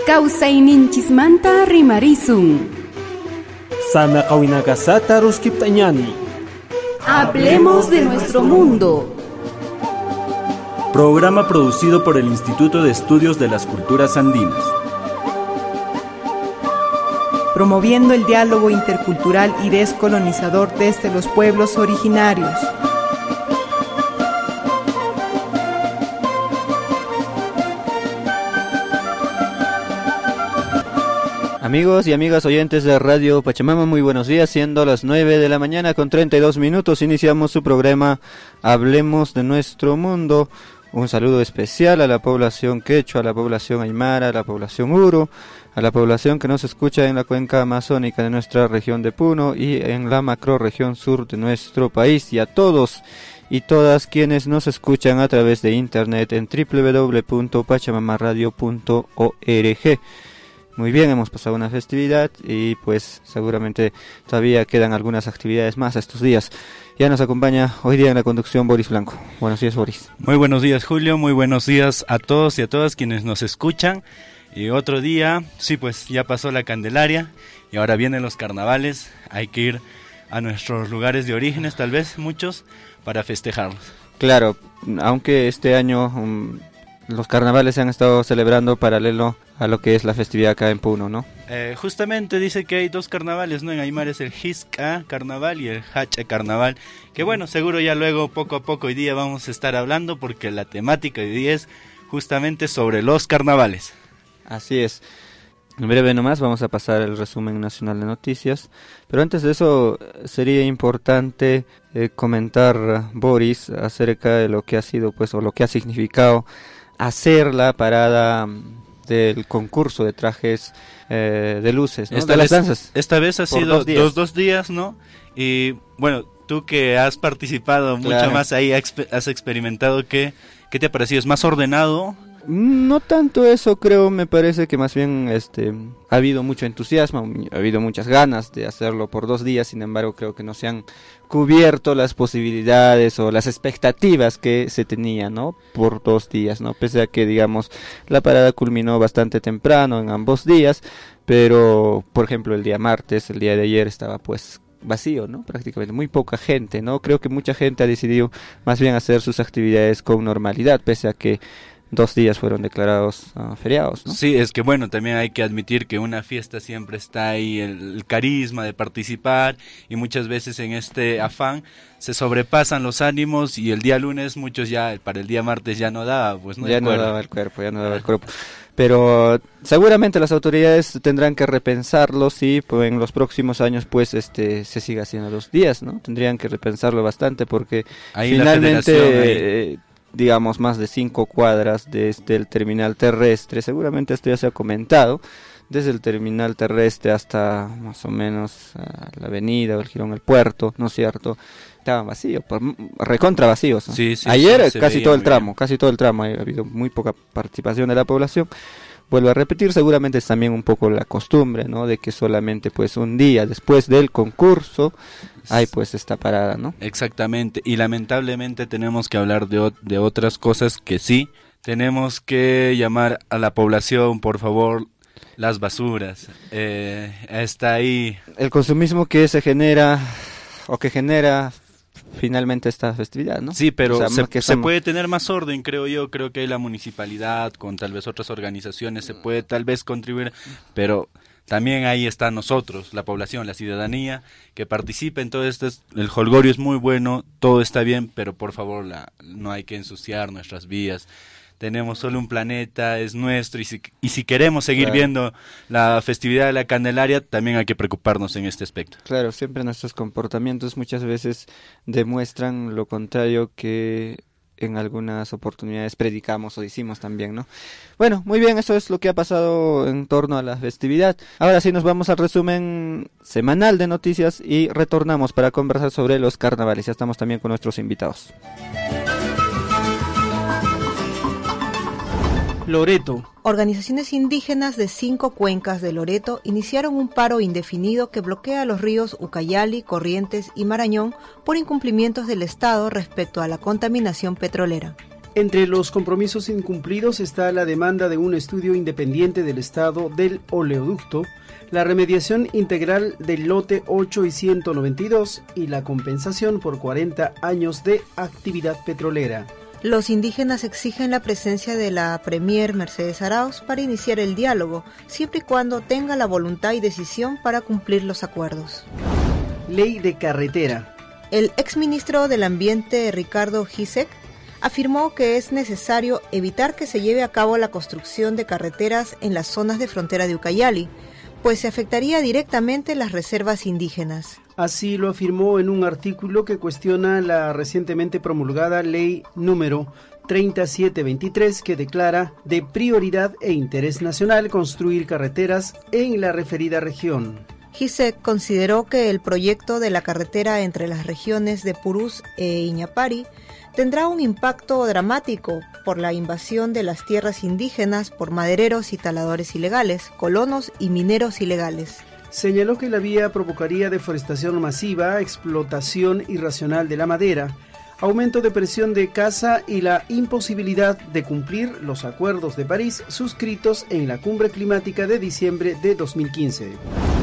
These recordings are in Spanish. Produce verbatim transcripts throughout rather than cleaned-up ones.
Kawsayninchismanta rimarisun. Sana kawinakasata ruskiptañani. Hablemos de nuestro mundo. Programa producido por el Instituto de Estudios de las Culturas Andinas. Promoviendo el diálogo intercultural y descolonizador desde los pueblos originarios. Amigos y amigas oyentes de Radio Pachamama, muy buenos días, siendo las nueve de la mañana con treinta y dos minutos, iniciamos su programa Hablemos de Nuestro Mundo. Un saludo especial a la población quechua, a la población aymara, a la población uru, a la población que nos escucha en la cuenca amazónica de nuestra región de Puno y en la macrorregión sur de nuestro país, y a todos y todas quienes nos escuchan a través de internet en doble u doble u doble u punto pachamamaradio punto org. Muy bien, hemos pasado una festividad y pues seguramente todavía quedan algunas actividades más estos días. Ya nos acompaña hoy día en la conducción Boris Blanco. Buenos días, Boris. Muy buenos días, Julio. Muy buenos días a todos y a todas quienes nos escuchan. Y otro día, sí, pues ya pasó la Candelaria y ahora vienen los carnavales. Hay que ir a nuestros lugares de orígenes, tal vez muchos, para festejarlos. Claro, aunque este año um, los carnavales se han estado celebrando paralelo a lo que es la festividad acá en Puno, ¿no? Eh, justamente dice que hay dos carnavales, ¿no? En Aymara es el Jisca Carnaval y el Hacha Carnaval, que bueno, seguro ya luego poco a poco hoy día vamos a estar hablando porque la temática de hoy día es justamente sobre los carnavales. Así es. En breve nomás vamos a pasar el resumen nacional de noticias, pero antes de eso sería importante eh, comentar, Boris, acerca de lo que ha sido, pues, o lo que ha significado hacer la parada del concurso de trajes eh, de luces, ¿no? Esta de vez, las danzas. Esta vez ha sido dos días. dos, dos días, ¿no? Y bueno, tú que has participado Claro. mucho más ahí, has experimentado, ¿qué, qué te ha parecido? ¿Es más ordenado? No tanto eso, creo, me parece que más bien este ha habido mucho entusiasmo, ha habido muchas ganas de hacerlo por dos días, sin embargo creo que no se han cubierto las posibilidades o las expectativas que se tenían, ¿no? Por dos días, ¿no? Pese a que, digamos, la parada culminó bastante temprano en ambos días, pero, por ejemplo, el día martes, el día de ayer estaba pues vacío, ¿no? Prácticamente muy poca gente, ¿no? Creo que mucha gente ha decidido más bien hacer sus actividades con normalidad, pese a que dos días fueron declarados uh, feriados, ¿no? Sí, es que bueno, también hay que admitir que una fiesta siempre está ahí, el, el carisma de participar, y muchas veces en este afán se sobrepasan los ánimos y el día lunes muchos ya, para el día martes ya no daba, pues no. Ya no daba el cuerpo, ya no daba el cuerpo. Pero seguramente las autoridades tendrán que repensarlo si pues, en los próximos años pues este se siga haciendo los días, ¿no? Tendrían que repensarlo bastante porque ahí finalmente ahí. Eh, digamos más de cinco cuadras desde el terminal terrestre, seguramente esto ya se ha comentado, desde el terminal terrestre hasta más o menos a la avenida o el jirón del puerto, ¿no es cierto? Estaban vacíos, por, recontra vacíos, ¿no? Sí, sí, ayer sí, casi todo el tramo, bien. casi todo el tramo, ha habido muy poca participación de la población. Vuelvo a repetir, seguramente es también un poco la costumbre, ¿no? De que solamente pues un día después del concurso hay pues esta parada, ¿no? Exactamente, y lamentablemente tenemos que hablar de, o- de otras cosas que sí, tenemos que llamar a la población, por favor, las basuras, eh, está ahí. El consumismo que se genera o que genera finalmente esta festividad, ¿no? Sí, pero O sea, se, que se estamos... puede tener más orden, creo yo, creo que la municipalidad con tal vez otras organizaciones se puede tal vez contribuir, pero también ahí está nosotros, la población, la ciudadanía, que participa en todo esto. El jolgorio es muy bueno, todo está bien, pero por favor la, no hay que ensuciar nuestras vías. Tenemos solo un planeta, es nuestro, y si, y si queremos seguir Claro. viendo la festividad de la Candelaria, también hay que preocuparnos en este aspecto. Claro, siempre nuestros comportamientos muchas veces demuestran lo contrario que en algunas oportunidades predicamos o decimos también, ¿no? Bueno, muy bien, eso es lo que ha pasado en torno a la festividad. Ahora sí nos vamos al resumen semanal de noticias y retornamos para conversar sobre los carnavales. Ya estamos también con nuestros invitados. Loreto. Organizaciones indígenas de cinco cuencas de Loreto iniciaron un paro indefinido que bloquea los ríos Ucayali, Corrientes y Marañón por incumplimientos del Estado respecto a la contaminación petrolera. Entre los compromisos incumplidos está la demanda de un estudio independiente del estado del oleoducto, la remediación integral del lote ocho y ciento noventa y dos y la compensación por cuarenta años de actividad petrolera. Los indígenas exigen la presencia de la Premier Mercedes Arauz para iniciar el diálogo, siempre y cuando tenga la voluntad y decisión para cumplir los acuerdos. Ley de carretera. El exministro del Ambiente, Ricardo Gisek, afirmó que es necesario evitar que se lleve a cabo la construcción de carreteras en las zonas de frontera de Ucayali, pues se afectaría directamente las reservas indígenas. Así lo afirmó en un artículo que cuestiona la recientemente promulgada ley número treinta y siete veintitrés que declara de prioridad e interés nacional construir carreteras en la referida región. Gisek consideró que el proyecto de la carretera entre las regiones de Purús e Iñapari tendrá un impacto dramático por la invasión de las tierras indígenas por madereros y taladores ilegales, colonos y mineros ilegales. Señaló que la vía provocaría deforestación masiva, explotación irracional de la madera, aumento de presión de caza y la imposibilidad de cumplir los acuerdos de París suscritos en la cumbre climática de diciembre de dos mil quince.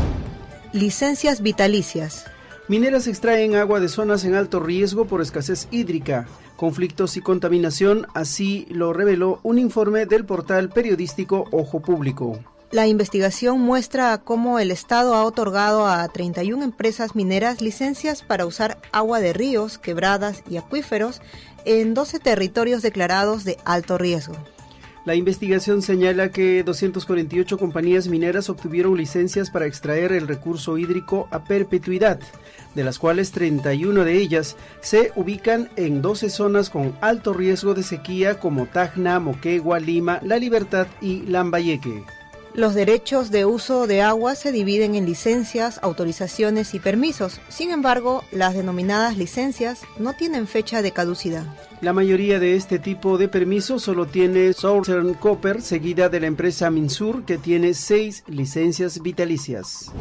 Licencias vitalicias. Mineras extraen agua de zonas en alto riesgo por escasez hídrica, conflictos y contaminación, así lo reveló un informe del portal periodístico Ojo Público. La investigación muestra cómo el Estado ha otorgado a treinta y una empresas mineras licencias para usar agua de ríos, quebradas y acuíferos en doce territorios declarados de alto riesgo. La investigación señala que doscientas cuarenta y ocho compañías mineras obtuvieron licencias para extraer el recurso hídrico a perpetuidad, de las cuales treinta y una de ellas se ubican en doce zonas con alto riesgo de sequía como Tacna, Moquegua, Lima, La Libertad y Lambayeque. Los derechos de uso de agua se dividen en licencias, autorizaciones y permisos. Sin embargo, las denominadas licencias no tienen fecha de caducidad. La mayoría de este tipo de permisos solo tiene Southern Copper, seguida de la empresa Minsur, que tiene seis licencias vitalicias.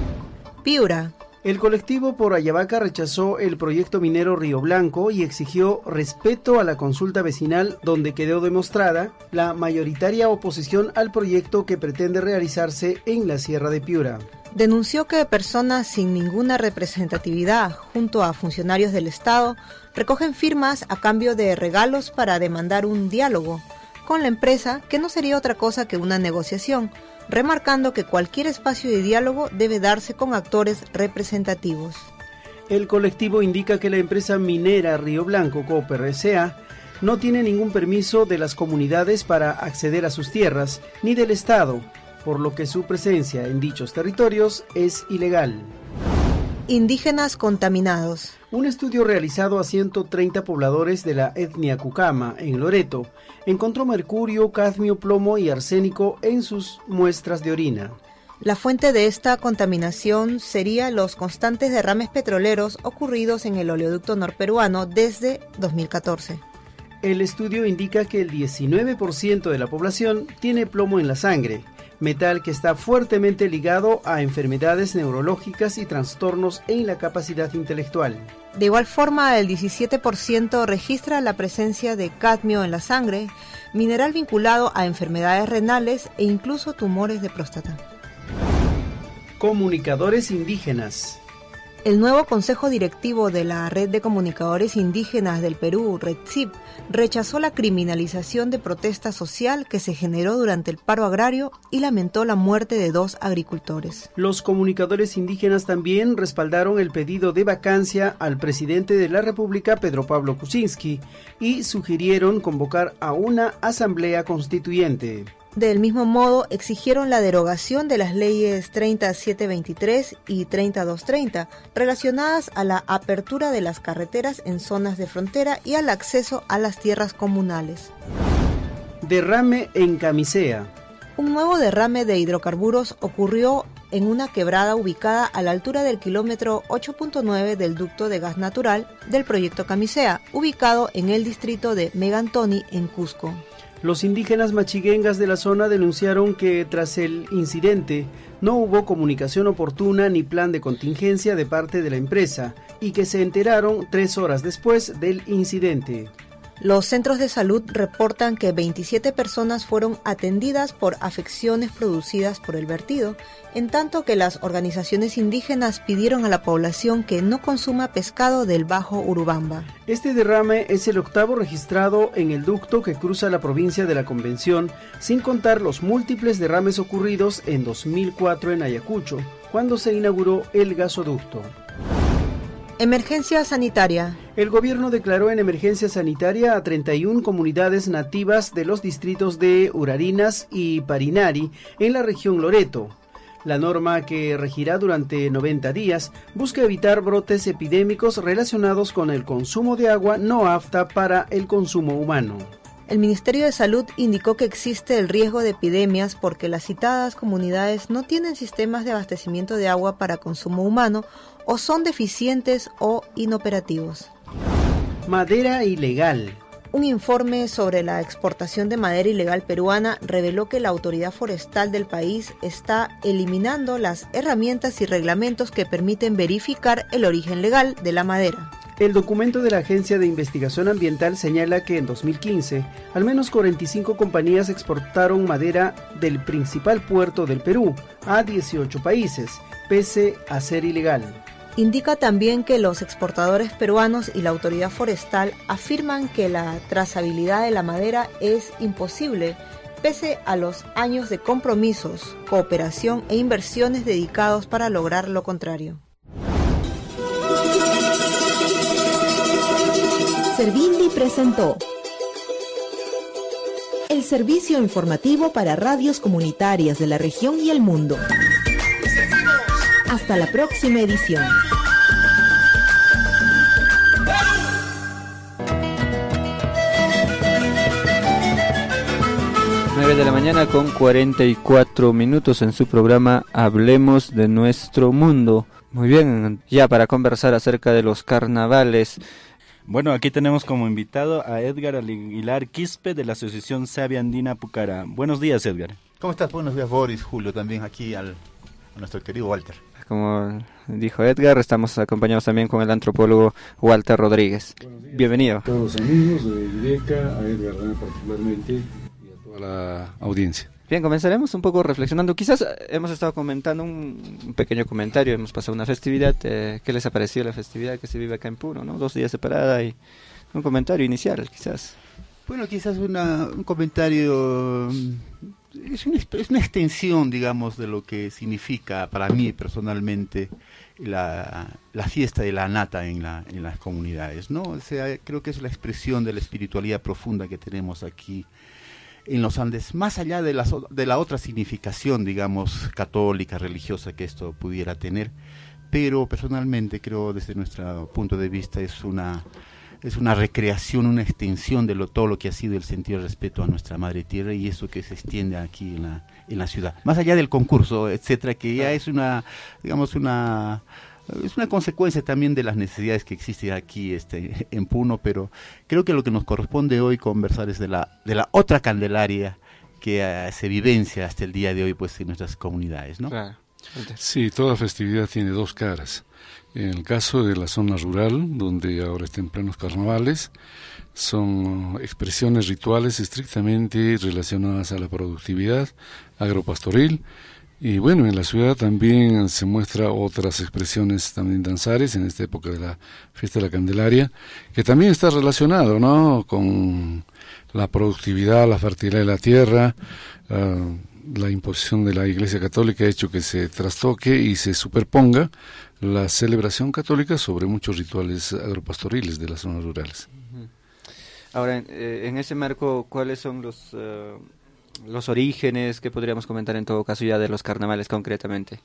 Piura. El colectivo por Ayabaca rechazó el proyecto minero Río Blanco y exigió respeto a la consulta vecinal, donde quedó demostrada la mayoritaria oposición al proyecto que pretende realizarse en la Sierra de Piura. Denunció que personas sin ninguna representatividad, junto a funcionarios del Estado, recogen firmas a cambio de regalos para demandar un diálogo con la empresa, que no sería otra cosa que una negociación, remarcando que cualquier espacio de diálogo debe darse con actores representativos. El colectivo indica que la empresa minera Río Blanco Copper S A no tiene ningún permiso de las comunidades para acceder a sus tierras, ni del Estado, por lo que su presencia en dichos territorios es ilegal. Indígenas contaminados. Un estudio realizado a ciento treinta pobladores de la etnia Cucama, en Loreto, encontró mercurio, cadmio, plomo y arsénico en sus muestras de orina. La fuente de esta contaminación sería los constantes derrames petroleros ocurridos en el oleoducto norperuano desde dos mil catorce. El estudio indica que el diecinueve por ciento de la población tiene plomo en la sangre, metal que está fuertemente ligado a enfermedades neurológicas y trastornos en la capacidad intelectual. De igual forma, el diecisiete por ciento registra la presencia de cadmio en la sangre, mineral vinculado a enfermedades renales e incluso tumores de próstata. Comunicadores indígenas. El nuevo Consejo Directivo de la Red de Comunicadores Indígenas del Perú, REDCIP, rechazó la criminalización de protesta social que se generó durante el paro agrario y lamentó la muerte de dos agricultores. Los comunicadores indígenas también respaldaron el pedido de vacancia al presidente de la República, Pedro Pablo Kuczynski, y sugirieron convocar a una asamblea constituyente. Del mismo modo, exigieron la derogación de las leyes treinta y siete veintitrés y treinta y dos treinta, relacionadas a la apertura de las carreteras en zonas de frontera y al acceso a las tierras comunales. Derrame en Camisea. Un nuevo derrame de hidrocarburos ocurrió en una quebrada ubicada a la altura del kilómetro ocho punto nueve del ducto de gas natural del proyecto Camisea, ubicado en el distrito de Megantoni, en Cusco. Los indígenas machiguengas de la zona denunciaron que tras el incidente no hubo comunicación oportuna ni plan de contingencia de parte de la empresa y que se enteraron tres horas después del incidente. Los centros de salud reportan que veintisiete personas fueron atendidas por afecciones producidas por el vertido, en tanto que las organizaciones indígenas pidieron a la población que no consuma pescado del Bajo Urubamba. Este derrame es el octavo registrado en el ducto que cruza la provincia de la Convención, sin contar los múltiples derrames ocurridos en dos mil cuatro en Ayacucho, cuando se inauguró el gasoducto. Emergencia sanitaria. El gobierno declaró en emergencia sanitaria a treinta y una comunidades nativas de los distritos de Urarinas y Parinari en la región Loreto. La norma, que regirá durante noventa días, busca evitar brotes epidémicos relacionados con el consumo de agua no apta para el consumo humano. El Ministerio de Salud indicó que existe el riesgo de epidemias porque las citadas comunidades no tienen sistemas de abastecimiento de agua para consumo humano o son deficientes o inoperativos. Madera ilegal. Un informe sobre la exportación de madera ilegal peruana reveló que la autoridad forestal del país está eliminando las herramientas y reglamentos que permiten verificar el origen legal de la madera. El documento de la Agencia de Investigación Ambiental señala que en dos mil quince, al menos cuarenta y cinco compañías exportaron madera del principal puerto del Perú a dieciocho países, pese a ser ilegal. Indica también que los exportadores peruanos y la autoridad forestal afirman que la trazabilidad de la madera es imposible, pese a los años de compromisos, cooperación e inversiones dedicados para lograr lo contrario. Servindi presentó el servicio informativo para radios comunitarias de la región y el mundo. Hasta la próxima edición. nueve de la mañana con cuarenta y cuatro minutos en su programa Hablemos de Nuestro Mundo. Muy bien, ya para conversar acerca de los carnavales. Bueno, aquí tenemos como invitado a Edgar Aguilar Quispe de la Asociación Savia Andina Pucará. Buenos días, Edgar. ¿Cómo estás? Buenos días, Boris, Julio, también aquí al, a nuestro querido Walter. Como dijo Edgar, estamos acompañados también con el antropólogo Walter Rodríguez. Bienvenido. A todos los amigos de Videca, a Edgar Rana particularmente y a toda la audiencia. Bien, comenzaremos un poco reflexionando. Quizás hemos estado comentando un, un pequeño comentario, hemos pasado una festividad. Eh, ¿Qué les ha parecido la festividad que se vive acá en Puno, ¿no? Dos días separada y un comentario inicial, quizás. Bueno, quizás una, un comentario, es una, es una extensión, digamos, de lo que significa para mí personalmente la, la fiesta de la nata en, la, en las comunidades, ¿no? O sea, creo que es la expresión de la espiritualidad profunda que tenemos aquí en los Andes, más allá de, las, de la otra significación, digamos, católica, religiosa que esto pudiera tener, pero personalmente creo, desde nuestro punto de vista, es una, es una recreación, una extensión de lo, todo lo que ha sido el sentido de respeto a nuestra madre tierra y eso que se extiende aquí en la, en la ciudad. Más allá del concurso, etcétera, que ya es una, digamos, una... es una consecuencia también de las necesidades que existen aquí este, en Puno, pero creo que lo que nos corresponde hoy conversar es de la, de la otra Candelaria que uh, se vivencia hasta el día de hoy pues en nuestras comunidades, ¿no? Claro. Sí, toda festividad tiene dos caras. En el caso de la zona rural, donde ahora está en plenos carnavales, son expresiones rituales estrictamente relacionadas a la productividad agropastoril. Y bueno, en la ciudad también se muestra otras expresiones también danzares en esta época de la fiesta de la Candelaria, que también está relacionado, ¿no?, con la productividad, la fertilidad de la tierra. Uh, la imposición de la Iglesia Católica ha hecho que se trastoque y se superponga la celebración católica sobre muchos rituales agropastoriles de las zonas rurales. Ahora, eh, en ese marco, ¿cuáles son los... Uh... los orígenes que podríamos comentar en todo caso ya de los carnavales concretamente?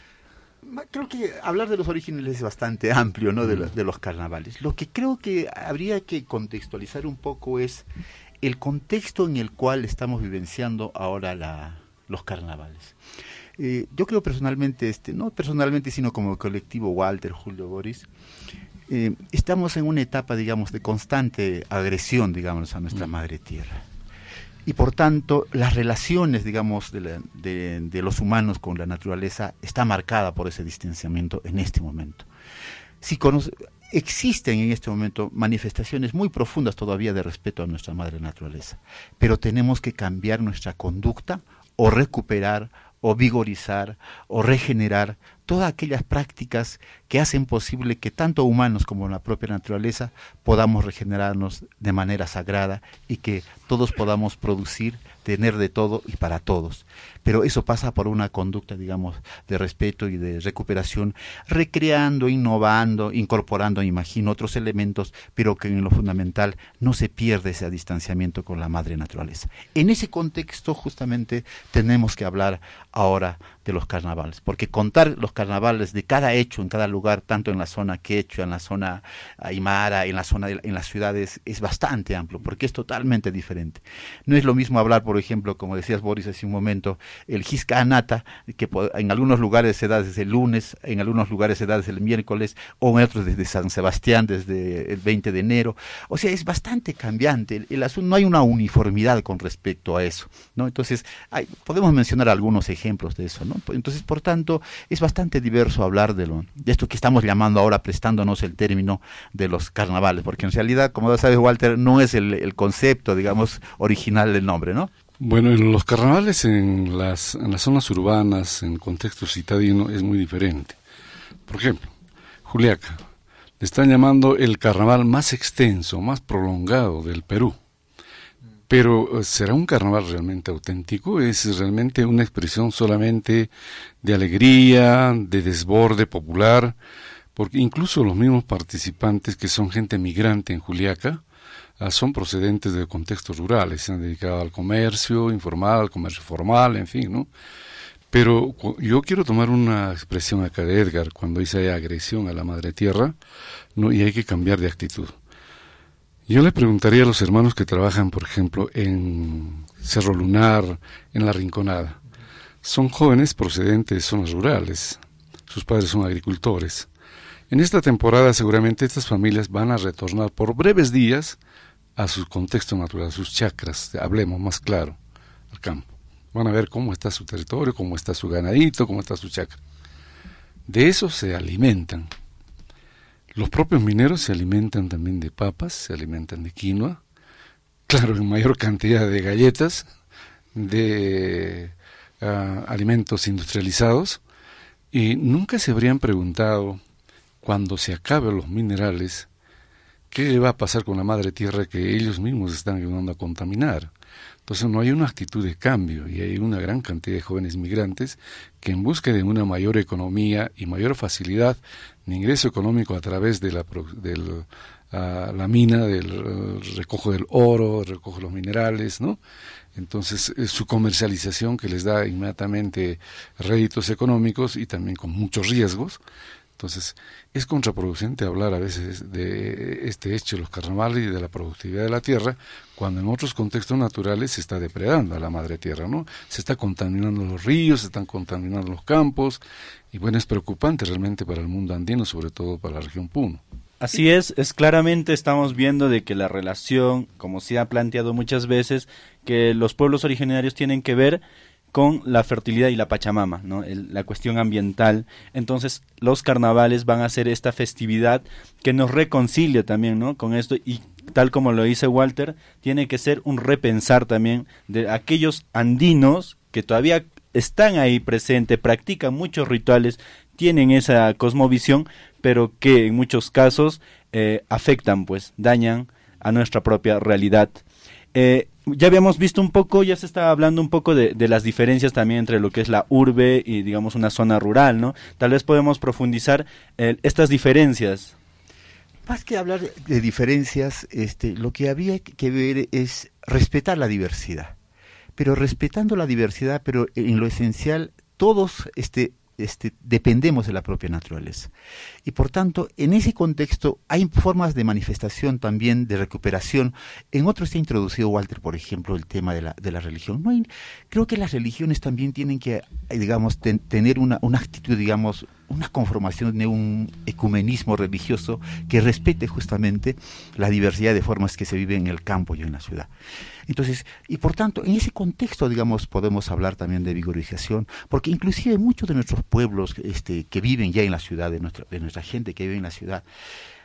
Creo que hablar de los orígenes es bastante amplio, ¿no?, de, lo, de los carnavales. Lo que creo que habría que contextualizar un poco es el contexto en el cual estamos vivenciando ahora la, los carnavales. Eh, yo creo personalmente, este, no personalmente, sino como colectivo Walter, Julio, Boris, eh, estamos en una etapa, digamos, de constante agresión, digamos, a nuestra mm. madre tierra. Y por tanto, las relaciones, digamos, de, la, de, de los humanos con la naturaleza está marcada por ese distanciamiento en este momento. Si conoce, existen en este momento manifestaciones muy profundas todavía de respeto a nuestra madre naturaleza, pero tenemos que cambiar nuestra conducta o recuperar o vigorizar o regenerar todas aquellas prácticas que hacen posible que tanto humanos como la propia naturaleza podamos regenerarnos de manera sagrada y que todos podamos producir, tener de todo y para todos. Pero eso pasa por una conducta, digamos, de respeto y de recuperación, recreando, innovando, incorporando, imagino, otros elementos, pero que en lo fundamental no se pierde ese distanciamiento con la madre naturaleza. En ese contexto, justamente, tenemos que hablar ahora de los carnavales, porque contar los carnavales de cada hecho en cada lugar, tanto en la zona quechua, en la zona aymara, en la zona de, en las ciudades, es bastante amplio, porque es totalmente diferente. No es lo mismo hablar, por ejemplo, como decías Boris hace un momento, el Hisca Anata, que en algunos lugares se da desde el lunes, en algunos lugares se da desde el miércoles, o en otros desde San Sebastián, desde el veinte de enero. O sea, es bastante cambiante. El, el asunto, no hay una uniformidad con respecto a eso, ¿no? Entonces, hay, podemos mencionar algunos ejemplos de eso, ¿no? Entonces, por tanto, es bastante diverso hablar de, lo, de esto que estamos llamando ahora, prestándonos el término de los carnavales, porque en realidad, como ya sabes, Walter, no es el, el concepto, digamos, original del nombre, ¿no? Bueno, en los carnavales en las, en las zonas urbanas, en contexto citadino, es muy diferente. Por ejemplo, Juliaca, le están llamando el carnaval más extenso, más prolongado del Perú. Pero, ¿será un carnaval realmente auténtico? ¿Es realmente una expresión solamente de alegría, de desborde popular? Porque incluso los mismos participantes, que son gente migrante en Juliaca, ah, son procedentes de contextos rurales, se han dedicado al comercio informal, al comercio formal, en fin, ¿no? Pero yo quiero tomar una expresión acá de Edgar, cuando dice agresión a la madre tierra, ¿no? Y hay que cambiar de actitud. Yo le preguntaría a los hermanos que trabajan, por ejemplo, en Cerro Lunar, en La Rinconada. Son jóvenes procedentes de zonas rurales, sus padres son agricultores. En esta temporada seguramente estas familias van a retornar por breves días a su contexto natural, a sus chacras, hablemos más claro, al campo. Van a ver cómo está su territorio, cómo está su ganadito, cómo está su chacra. De eso se alimentan. Los propios mineros se alimentan también de papas, se alimentan de quinoa, claro, en mayor cantidad de galletas, de uh, alimentos industrializados, y nunca se habrían preguntado, cuando se acaben los minerales, ¿qué va a pasar con la madre tierra que ellos mismos están ayudando a contaminar? Entonces no hay una actitud de cambio y hay una gran cantidad de jóvenes migrantes que en busca de una mayor economía y mayor facilidad de ingreso económico a través de la, del, uh, la mina, del uh, recojo del oro, el recojo de los minerales, ¿no? Entonces es su comercialización que les da inmediatamente réditos económicos y también con muchos riesgos. Entonces, es contraproducente hablar a veces de este hecho de los carnavales y de la productividad de la tierra, cuando en otros contextos naturales se está depredando a la madre tierra, ¿no? Se está contaminando los ríos, se están contaminando los campos, y bueno, es preocupante realmente para el mundo andino, sobre todo para la región Puno. Así es, es claramente estamos viendo de que la relación, como se ha planteado muchas veces, que los pueblos originarios tienen que ver con la fertilidad y la Pachamama, ¿no? El, la cuestión ambiental. Entonces, los carnavales van a ser esta festividad que nos reconcilia también, ¿no? Con esto, y tal como lo dice Walter, tiene que ser un repensar también de aquellos andinos que todavía están ahí presentes, practican muchos rituales, tienen esa cosmovisión, pero que en muchos casos eh, afectan, pues, dañan a nuestra propia realidad. Eh, ya habíamos visto un poco, ya se estaba hablando un poco de, de las diferencias también entre lo que es la urbe y, digamos, una zona rural, ¿no? Tal vez podemos profundizar eh, estas diferencias. Más que hablar de diferencias, este, lo que había que ver es respetar la diversidad. Pero respetando la diversidad, pero en lo esencial, todos este, este, dependemos de la propia naturaleza. Y por tanto, en ese contexto hay formas de manifestación también, de recuperación. En otros se ha introducido, Walter, por ejemplo, el tema de la, de la religión. No hay, creo que las religiones también tienen que, digamos, ten, tener una, una actitud, digamos, una conformación de un ecumenismo religioso que respete justamente la diversidad de formas que se viven en el campo y en la ciudad. Entonces, y por tanto, en ese contexto, digamos, podemos hablar también de vigorización, porque inclusive muchos de nuestros pueblos este, que viven ya en la ciudad, de nuestra, de nuestra gente que vive en la ciudad,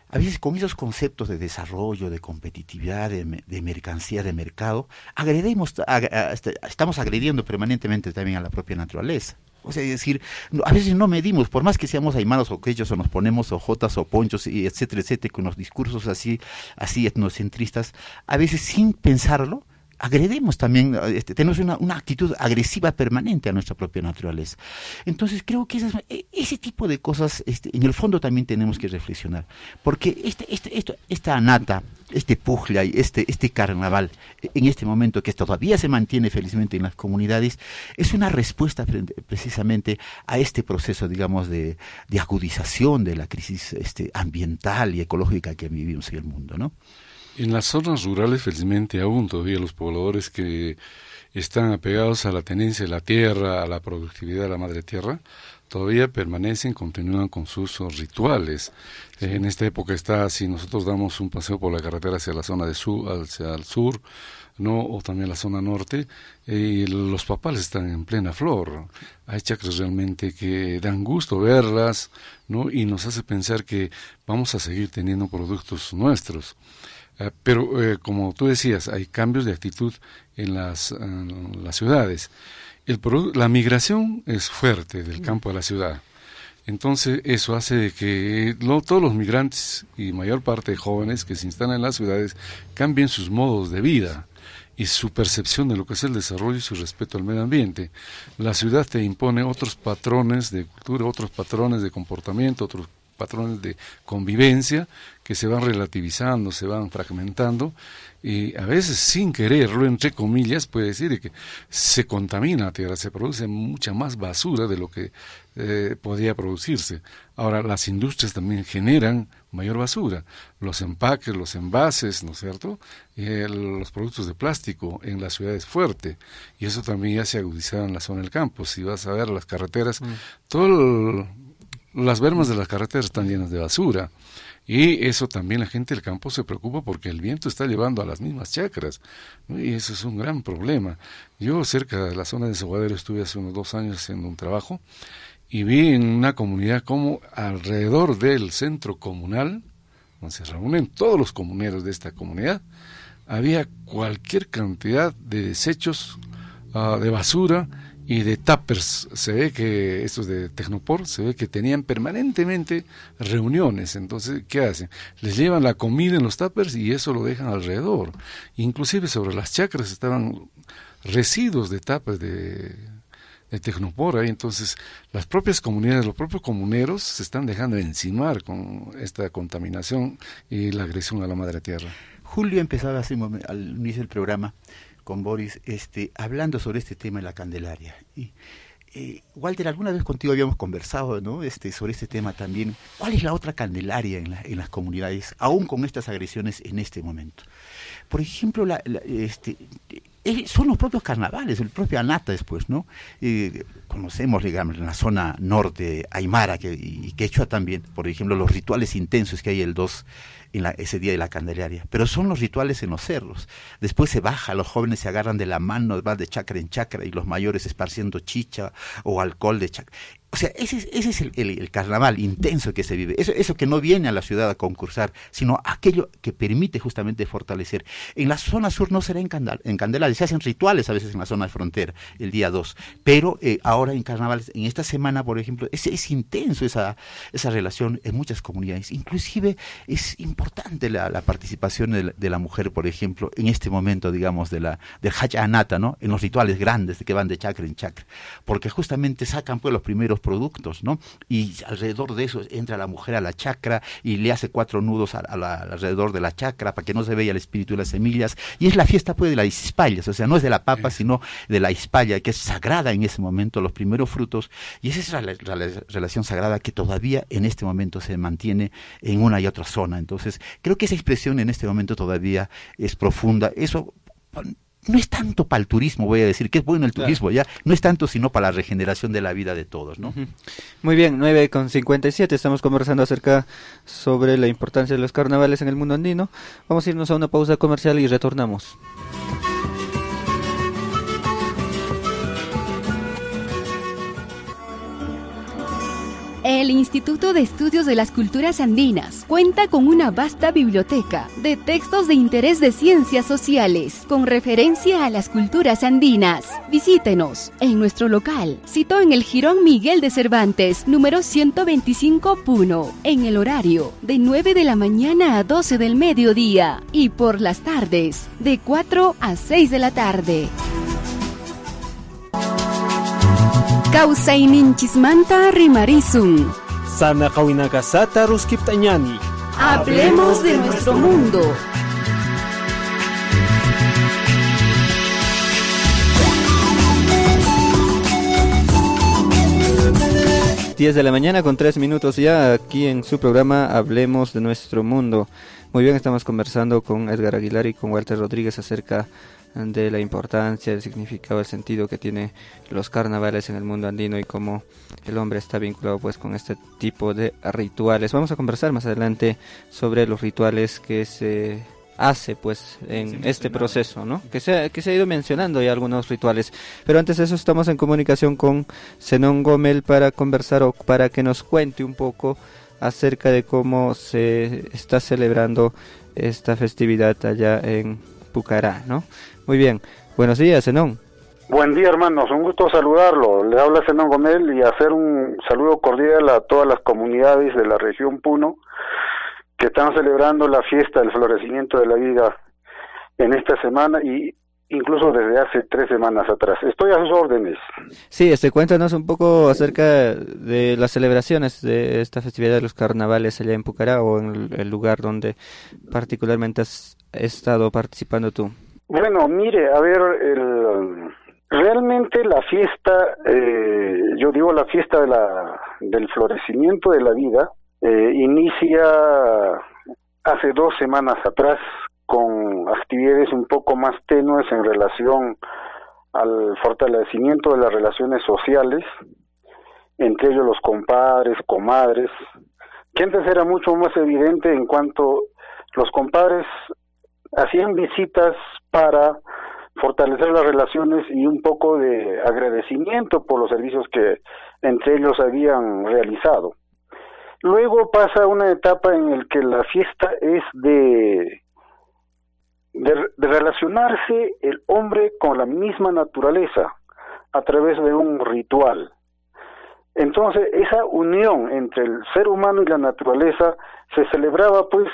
a veces con esos conceptos de desarrollo, de competitividad, de, de mercancía, de mercado, agredimos, ag, a, estamos agrediendo permanentemente también a la propia naturaleza. O sea, es decir, a veces no medimos, por más que seamos aymanos o quechos o nos ponemos ojotas o ponchos, y etcétera, etcétera, con los discursos así, así etnocentristas, a veces sin pensarlo, agredimos también, este, tenemos una, una actitud agresiva permanente a nuestra propia naturaleza. Entonces creo que esas, ese tipo de cosas, este, en el fondo también tenemos que reflexionar, porque este, este, esto, esta anata, este pujla y este, este carnaval, en este momento que todavía se mantiene felizmente en las comunidades, es una respuesta precisamente a este proceso, digamos, de, de agudización de la crisis este, ambiental y ecológica que vivimos en el mundo, ¿no? En las zonas rurales, felizmente, aún todavía los pobladores que están apegados a la tenencia de la tierra, a la productividad de la madre tierra, todavía permanecen, continúan con sus rituales. Sí. En esta época está, si nosotros damos un paseo por la carretera hacia la zona de sur, hacia el sur, no, o también la zona norte, eh, los papales están en plena flor. Hay chacras realmente que dan gusto verlas, ¿no? Y nos hace pensar que vamos a seguir teniendo productos nuestros. Uh, pero uh, como tú decías, hay cambios de actitud en las, uh, las ciudades. El produ- la migración es fuerte del campo a la ciudad. Entonces eso hace de que no, todos los migrantes y mayor parte de jóvenes que se instalan en las ciudades cambien sus modos de vida y su percepción de lo que es el desarrollo y su respeto al medio ambiente. La ciudad te impone otros patrones de cultura, otros patrones de comportamiento, otros patrones de convivencia que se van relativizando, se van fragmentando y a veces sin quererlo, entre comillas, puede decir que se contamina la tierra, se produce mucha más basura de lo que eh, podía producirse. Ahora, las industrias también generan mayor basura, los empaques, los envases, ¿no es cierto? Eh, los productos de plástico en las ciudades fuerte, y eso también ya se ha agudizado en la zona del campo. Si vas a ver las carreteras, mm. todo el las bermas de las carreteras están llenas de basura y eso también la gente del campo se preocupa porque el viento está llevando a las mismas chacras, ¿no? Y eso es un gran problema. Yo cerca de la zona de Desaguadero estuve hace unos dos años haciendo un trabajo y vi en una comunidad como alrededor del centro comunal, donde se reúnen todos los comuneros de esta comunidad, había cualquier cantidad de desechos uh, de basura y de tuppers. Se ve que estos de Tecnopor, se ve que tenían permanentemente reuniones. Entonces, ¿qué hacen? Les llevan la comida en los tuppers y eso lo dejan alrededor. Inclusive sobre las chacras estaban residuos de tuppers de, de Tecnopor ahí. Entonces, las propias comunidades, los propios comuneros se están dejando encimar con esta contaminación y la agresión a la madre tierra. Julio empezaba así al inicio del programa con Boris, este, hablando sobre este tema de la Candelaria. Y, eh, Walter, alguna vez contigo habíamos conversado, ¿no? Este, sobre este tema también. ¿Cuál es la otra Candelaria en, la, en las comunidades, aún con estas agresiones en este momento? Por ejemplo, la, la, este, eh, son los propios carnavales, el propio Anata después, ¿no? Eh, conocemos, digamos, en la zona norte, Aymara que, y Quechua también, por ejemplo, los rituales intensos que hay el dos en la, ese día de la Candelaria, pero son los rituales en los cerros. Después se baja, los jóvenes se agarran de la mano, van de chacra en chacra y los mayores esparciendo chicha o alcohol de chacra. O sea, ese es, ese es el, el, el carnaval intenso que se vive, eso, eso que no viene a la ciudad a concursar, sino aquello que permite justamente fortalecer. En la zona sur no será en, Candel, en Candelaria, se hacen rituales a veces en la zona de frontera, el día dos, pero eh, ahora en carnavales, en esta semana, por ejemplo, es, es intenso esa, esa relación en muchas comunidades. Inclusive es importante la, la participación de la, de la mujer, por ejemplo, en este momento, digamos, de la del Hach Anata, ¿no? En los rituales grandes de que van de chacra en chacra, porque justamente sacan pues los primeros productos, ¿no? Y alrededor de eso entra la mujer a la chacra y le hace cuatro nudos a, a la, alrededor de la chacra para que no se vea el espíritu de las semillas, y es la fiesta pues de las ispallas, o sea, no es de la papa, sino de la ispalla, que es sagrada en ese momento, los primeros frutos, y esa es la, la, la relación sagrada que todavía en este momento se mantiene en una y otra zona. Entonces, creo que esa expresión en este momento todavía es profunda. Eso no es tanto para el turismo, voy a decir, que es bueno el turismo, claro. Ya no es tanto sino para la regeneración de la vida de todos, ¿no? Uh-huh. Muy bien, nueve con cincuenta y siete, estamos conversando acerca sobre la importancia de los carnavales en el mundo andino. Vamos a irnos a una pausa comercial y retornamos. El Instituto de Estudios de las Culturas Andinas cuenta con una vasta biblioteca de textos de interés de ciencias sociales con referencia a las culturas andinas. Visítenos en nuestro local, citó en el Jirón Miguel de Cervantes, número ciento veinticinco Puno, en el horario de nueve de la mañana a doce del mediodía y por las tardes de cuatro a seis de la tarde. Causaininchismanta rimarizum. Sana kawinakasata ruskiptañani. Hablemos de nuestro mundo. diez de la mañana con tres minutos ya aquí en su programa Hablemos de nuestro mundo. Muy bien, estamos conversando con Edgar Aguilar y con Walter Rodríguez acerca de la importancia, el significado, el sentido que tiene los carnavales en el mundo andino y cómo el hombre está vinculado pues con este tipo de rituales. Vamos a conversar más adelante sobre los rituales que se hace pues en este proceso, ¿no? Que se, que se ha ido mencionando ya algunos rituales, pero antes de eso estamos en comunicación con Zenón Gomel para conversar o para que nos cuente un poco acerca de cómo se está celebrando esta festividad allá en Pucará, ¿no? Muy bien, buenos días, Zenón. Buen día, hermanos, un gusto saludarlo. Le habla Zenón Gomel y hacer un saludo cordial a todas las comunidades de la región Puno que están celebrando la fiesta del florecimiento de la vida en esta semana y incluso desde hace tres semanas atrás. Estoy a sus órdenes. Sí, este, cuéntanos un poco acerca de las celebraciones de esta festividad de los carnavales allá en Pucará o en el lugar donde particularmente has estado participando tú. Bueno, mire, a ver, el, realmente la fiesta, eh, yo digo la fiesta de la, del florecimiento de la vida, eh, inicia hace dos semanas atrás con actividades un poco más tenues en relación al fortalecimiento de las relaciones sociales, entre ellos los compadres, comadres, que antes era mucho más evidente en cuanto los compadres hacían visitas para fortalecer las relaciones y un poco de agradecimiento por los servicios que entre ellos habían realizado. Luego pasa una etapa en la que la fiesta es de, de, de relacionarse el hombre con la misma naturaleza a través de un ritual. Entonces, esa unión entre el ser humano y la naturaleza se celebraba pues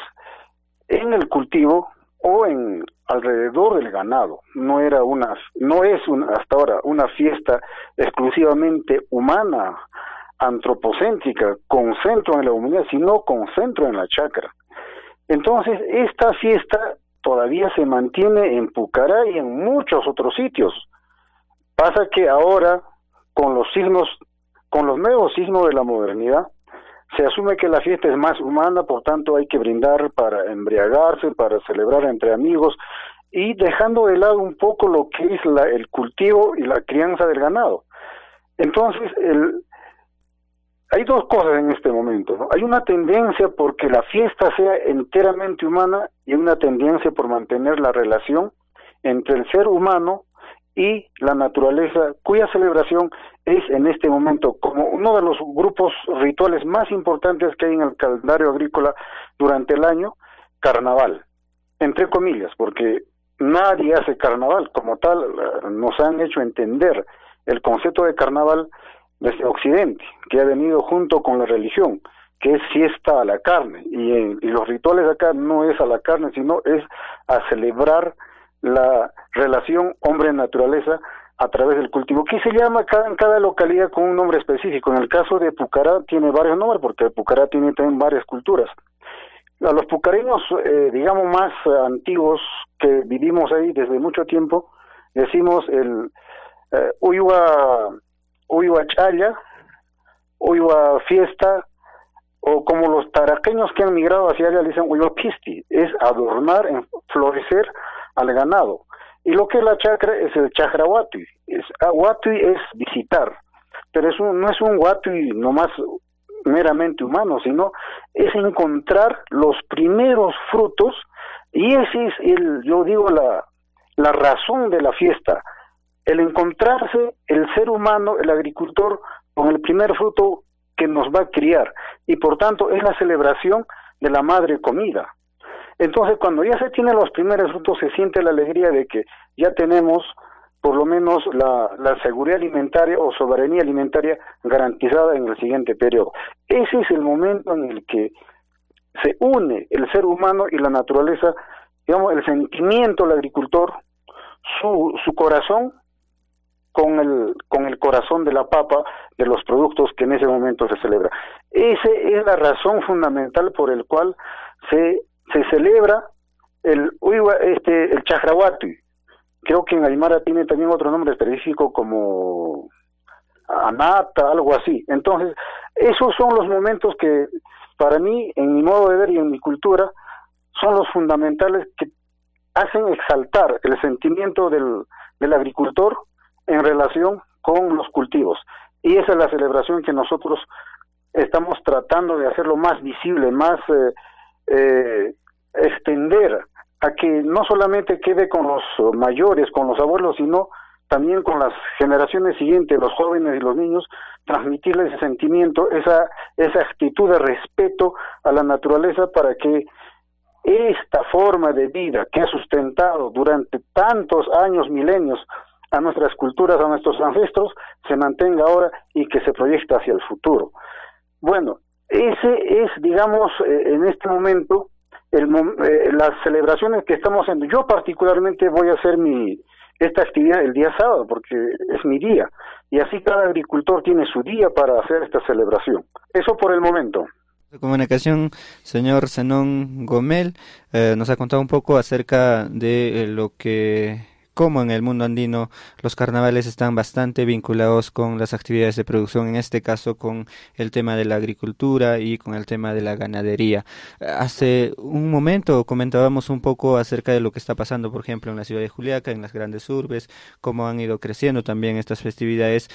en el cultivo o en alrededor del ganado. No era una, no es una, hasta ahora una fiesta exclusivamente humana, antropocéntrica, con centro en la humanidad, sino con centro en la chacra. Entonces, esta fiesta todavía se mantiene en Pucará y en muchos otros sitios. Pasa que ahora, con los signos, con los nuevos signos de la modernidad, se asume que la fiesta es más humana, por tanto hay que brindar para embriagarse, para celebrar entre amigos, y dejando de lado un poco lo que es la, el cultivo y la crianza del ganado. Entonces, el, hay dos cosas en este momento, ¿no? Hay una tendencia porque la fiesta sea enteramente humana y una tendencia por mantener la relación entre el ser humano y la naturaleza, cuya celebración es en este momento como uno de los grupos rituales más importantes que hay en el calendario agrícola durante el año, carnaval, entre comillas, porque nadie hace carnaval como tal. Nos han hecho entender el concepto de carnaval desde Occidente, que ha venido junto con la religión, que es fiesta a la carne, y, en, y los rituales acá no es a la carne, sino es a celebrar la relación hombre-naturaleza a través del cultivo, que se llama cada, en cada localidad con un nombre específico. En el caso de Pucará tiene varios nombres, porque Pucará tiene también varias culturas. A los pucareños, eh, digamos, más eh, antiguos, que vivimos ahí desde mucho tiempo, decimos el eh, Uyua, Uyua Chaya, Uyua Fiesta, o como los taraqueños que han migrado hacia allá le dicen Uyua Pisti, es adornar, florecer al ganado. Y lo que es la chacra es el chacra watui. Es, watui es visitar, pero es un, no es un watui nomás meramente humano, sino es encontrar los primeros frutos, y ese es el, yo digo, la, la razón de la fiesta, el encontrarse el ser humano, el agricultor, con el primer fruto que nos va a criar, y por tanto es la celebración de la madre comida. Entonces, cuando ya se tienen los primeros frutos, se siente la alegría de que ya tenemos por lo menos la, la seguridad alimentaria o soberanía alimentaria garantizada en el siguiente periodo. Ese es el momento en el que se une el ser humano y la naturaleza, digamos, el sentimiento del agricultor, su, su corazón, con el, con el corazón de la papa, de los productos que en ese momento se celebra. Esa es la razón fundamental por el cual se, se celebra el, este, el Chajrahuatui. Creo que en Aymara tiene también otro nombre específico como Anata, algo así. Entonces, esos son los momentos que para mí, en mi modo de ver y en mi cultura, son los fundamentales que hacen exaltar el sentimiento del, del agricultor en relación con los cultivos. Y esa es la celebración que nosotros estamos tratando de hacerlo más visible, más eh, eh, extender a que no solamente quede con los mayores, con los abuelos, sino también con las generaciones siguientes, los jóvenes y los niños, transmitirles ese sentimiento, esa, esa actitud de respeto a la naturaleza para que esta forma de vida que ha sustentado durante tantos años, milenios, a nuestras culturas, a nuestros ancestros, se mantenga ahora y que se proyecte hacia el futuro. Bueno, ese es, digamos, eh, en este momento, el, eh, las celebraciones que estamos haciendo. Yo particularmente voy a hacer mi esta actividad el día sábado, porque es mi día, y así cada agricultor tiene su día para hacer esta celebración. Eso por el momento. De comunicación, señor Zenón Gomel, eh, nos ha contado un poco acerca de eh, lo que... cómo en el mundo andino los carnavales están bastante vinculados con las actividades de producción, en este caso con el tema de la agricultura y con el tema de la ganadería. Hace un momento comentábamos un poco acerca de lo que está pasando, por ejemplo, en la ciudad de Juliaca, en las grandes urbes, cómo han ido creciendo también estas festividades,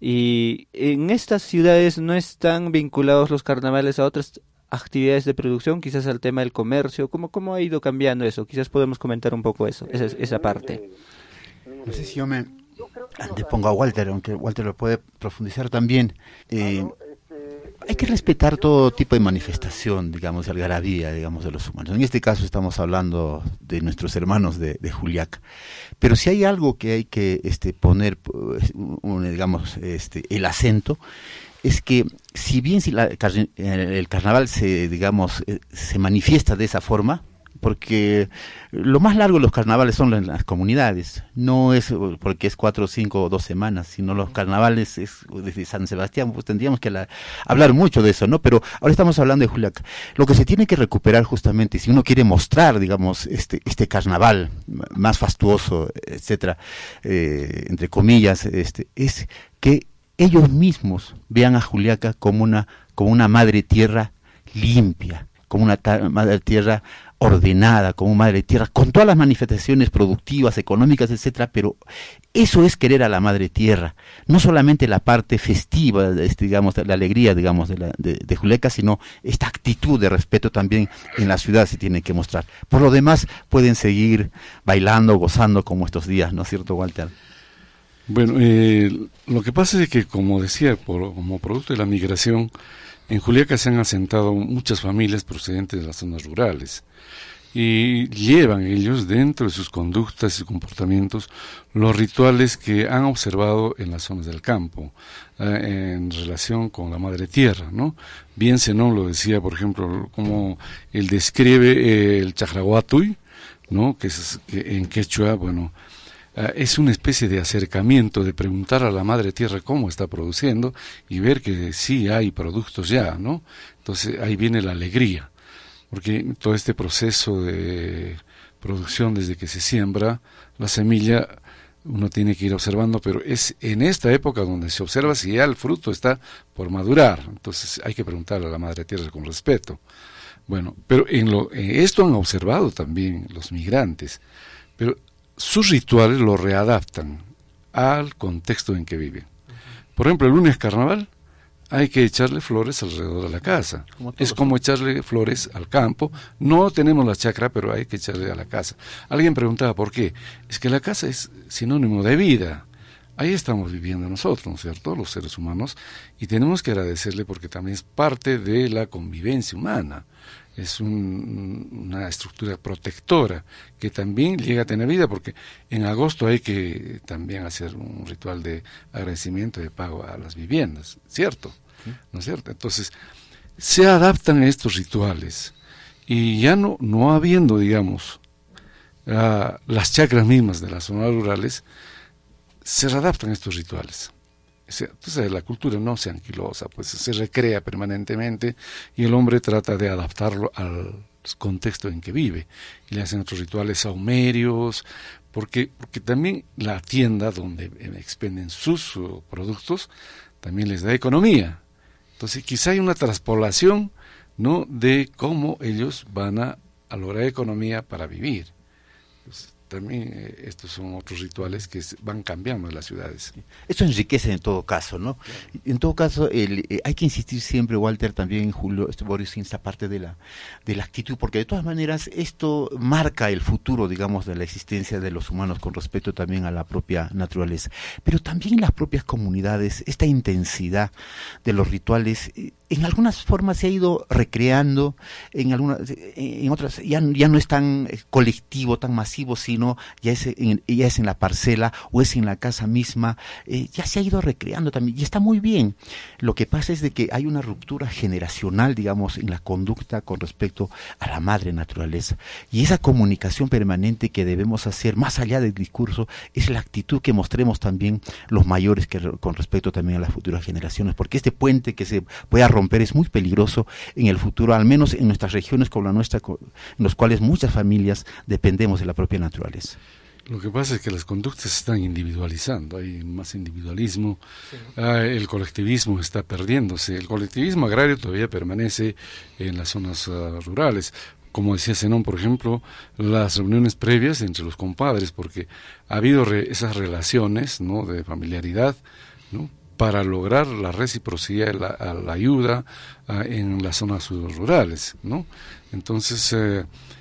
y en estas ciudades no están vinculados los carnavales a otras actividades de producción, quizás al tema del comercio. ¿Cómo, cómo ha ido cambiando eso? Quizás podemos comentar un poco eso, esa, esa parte. No sé si yo me pongo a Walter, aunque Walter lo puede profundizar también. Eh, hay que respetar todo tipo de manifestación, digamos, de algarabía, digamos, de los humanos. En este caso estamos hablando de nuestros hermanos de, de Juliaca. Pero si hay algo que hay que este, poner, un, digamos, este, el acento, es que si bien si la, el carnaval se, digamos, se manifiesta de esa forma, porque lo más largo de los carnavales son en las comunidades, no es porque es cuatro, cinco o dos semanas, sino los carnavales es desde San Sebastián, pues tendríamos que la, hablar mucho de eso, ¿no? Pero ahora estamos hablando de Juliaca. Lo que se tiene que recuperar justamente, si uno quiere mostrar, digamos, este este carnaval más fastuoso, etcétera, eh, entre comillas, este, es que ellos mismos vean a Juliaca como una como una madre tierra limpia, como una ta- madre tierra ordenada, como madre tierra, con todas las manifestaciones productivas, económicas, etcétera, pero eso es querer a la madre tierra, no solamente la parte festiva, este, digamos, la alegría, digamos, de, la, de, de Juliaca, sino esta actitud de respeto también en la ciudad se tiene que mostrar. Por lo demás, pueden seguir bailando, gozando como estos días, ¿no es cierto, Walter? Bueno, eh, lo que pasa es que, como decía, por, como producto de la migración, en Juliaca se han asentado muchas familias procedentes de las zonas rurales y llevan ellos dentro de sus conductas y comportamientos los rituales que han observado en las zonas del campo eh, en relación con la madre tierra, ¿no? Bien Zenón lo decía, por ejemplo, como él describe eh, el Chajrahuatui, ¿no? Que es que en quechua, bueno, Uh, es una especie de acercamiento, de preguntar a la madre tierra cómo está produciendo y ver que sí hay productos ya, ¿no? Entonces ahí viene la alegría, porque todo este proceso de producción desde que se siembra la semilla, uno tiene que ir observando, pero es en esta época donde se observa si ya el fruto está por madurar, entonces hay que preguntarle a la madre tierra con respeto. Bueno, pero en lo, eh, esto han observado también los migrantes, pero sus rituales lo readaptan al contexto en que viven. Por ejemplo, el lunes carnaval hay que echarle flores alrededor de la casa. Como es como echarle flores al campo. No tenemos la chacra, pero hay que echarle a la casa. Alguien preguntaba por qué. Es que la casa es sinónimo de vida. ahí estamos viviendo nosotros, ¿no es cierto?, los seres humanos, y tenemos que agradecerle porque también es parte de la convivencia humana. Es un, una estructura protectora que también llega a tener vida, porque en agosto hay que también hacer un ritual de agradecimiento, de pago a las viviendas, ¿cierto? ¿Sí? ¿No es cierto? Entonces, se adaptan a estos rituales, y ya no, no habiendo, digamos, uh, las chacras mismas de las zonas rurales, se readaptan a estos rituales. Entonces la cultura no se anquilosa, pues se recrea permanentemente y el hombre trata de adaptarlo al contexto en que vive y le hacen otros rituales saumerios, porque porque también la tienda donde expenden sus uh, productos también les da economía. Entonces quizá hay una traspolación, ¿no?, de cómo ellos van a, a lograr economía para vivir. Entonces, también eh, estos son otros rituales que van cambiando en las ciudades. Eso enriquece en todo caso, ¿no? Claro. En todo caso, el, eh, hay que insistir siempre, Walter, también Julio, este, Boris, en esta parte de la, de la actitud, porque de todas maneras esto marca el futuro, digamos, de la existencia de los humanos con respecto también a la propia naturaleza. Pero también las propias comunidades, esta intensidad de los rituales, eh, en algunas formas se ha ido recreando, en algunas, en otras ya, ya no es tan colectivo, tan masivo, sino ya es en, ya es en la parcela o es en la casa misma, eh, ya se ha ido recreando también, y está muy bien. Lo que pasa es de que hay una ruptura generacional, digamos, en la conducta con respecto a la madre naturaleza, y esa comunicación permanente que debemos hacer, más allá del discurso, es la actitud que mostremos también los mayores que, con respecto también a las futuras generaciones, porque este puente que se pueda romper es muy peligroso en el futuro, al menos en nuestras regiones como la nuestra, en los cuales muchas familias dependemos de la propia naturaleza. Lo que pasa es que las conductas se están individualizando, hay más individualismo, sí. ah, el colectivismo está perdiéndose, el colectivismo agrario todavía permanece en las zonas uh, rurales. Como decía Zenón, por ejemplo, las reuniones previas entre los compadres, porque ha habido re esas relaciones, ¿no?, de familiaridad, ¿no?, para lograr la reciprocidad, la, la ayuda uh, en las zonas rurales, ¿no? Entonces, eh,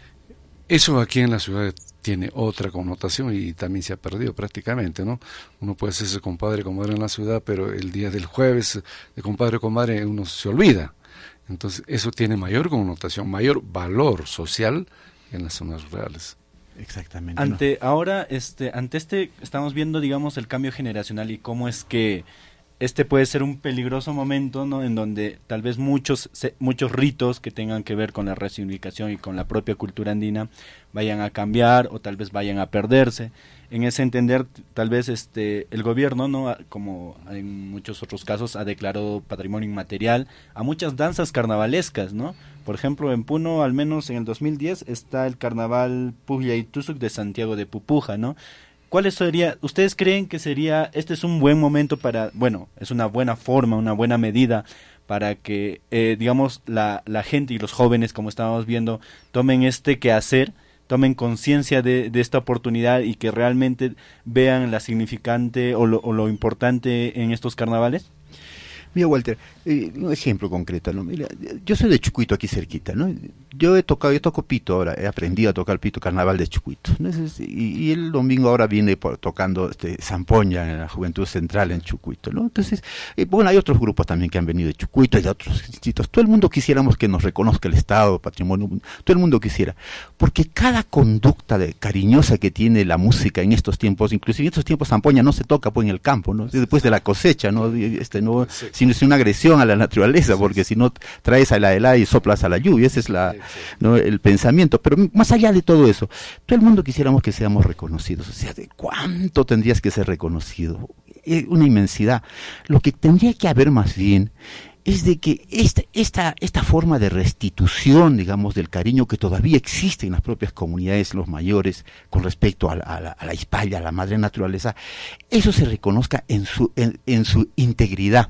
eso aquí en la ciudad tiene otra connotación y también se ha perdido prácticamente, ¿no? Uno puede hacerse compadre, comadre en la ciudad, pero el día del jueves de compadre, comadre, uno se olvida. Entonces, eso tiene mayor connotación, mayor valor social en las zonas rurales. Exactamente. Ante ¿no? ahora, este, ante este, estamos viendo, digamos, el cambio generacional y cómo es que este puede ser un peligroso momento, ¿no?, en donde tal vez muchos se, muchos ritos que tengan que ver con la resignificación y con la propia cultura andina vayan a cambiar o tal vez vayan a perderse. En ese entender, tal vez este el gobierno, no, como en muchos otros casos, ha declarado patrimonio inmaterial a muchas danzas carnavalescas, ¿no? Por ejemplo, en Puno, al menos en el dos mil diez, está el carnaval Pujllay-Tusuk de Santiago de Pupuja, ¿no? ¿Cuáles sería, ustedes creen que sería, este es un buen momento para, bueno, es una buena forma, una buena medida para que, eh, digamos, la, la gente y los jóvenes, como estábamos viendo, tomen este quehacer, tomen conciencia de, de esta oportunidad y que realmente vean la significante o lo, o lo importante en estos carnavales? Mira, Walter, eh, un ejemplo concreto, ¿no? Mira, yo soy de Chucuito, aquí cerquita, ¿no? Yo he tocado, yo toco pito ahora, he aprendido a tocar pito, carnaval de Chucuito, ¿no? Y, y el domingo ahora viene por, tocando este, zampoña en la Juventud Central en Chucuito, ¿no? Entonces, eh, bueno, hay otros grupos también que han venido de Chucuito y de otros sitios. Todo el mundo quisiéramos que nos reconozca el Estado, patrimonio, todo el mundo quisiera, porque cada conducta de, cariñosa que tiene la música en estos tiempos, inclusive en estos tiempos zampoña no se toca pues en el campo, ¿no? Después de la cosecha, ¿no? Este, no sí. Sino es una agresión a la naturaleza, porque si no traes a la helada y soplas a la lluvia, ese es la, ¿no?, el pensamiento. Pero más allá de todo eso, todo el mundo quisiéramos que seamos reconocidos. O sea, ¿de cuánto tendrías que ser reconocido? Una inmensidad. Lo que tendría que haber más bien es de que esta, esta, esta forma de restitución, digamos, del cariño que todavía existe en las propias comunidades, los mayores, con respecto a la, a la, a la Hispaya, a la madre naturaleza, eso se reconozca en su, en, en su integridad,